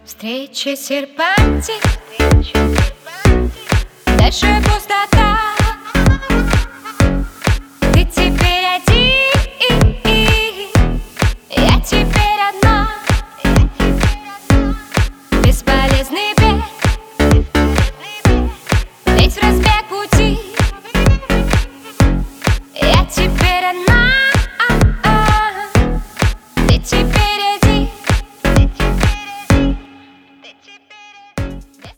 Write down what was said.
Встреча серпантин, дальше пустота. Ты теперь один, я теперь одна. Бесполезный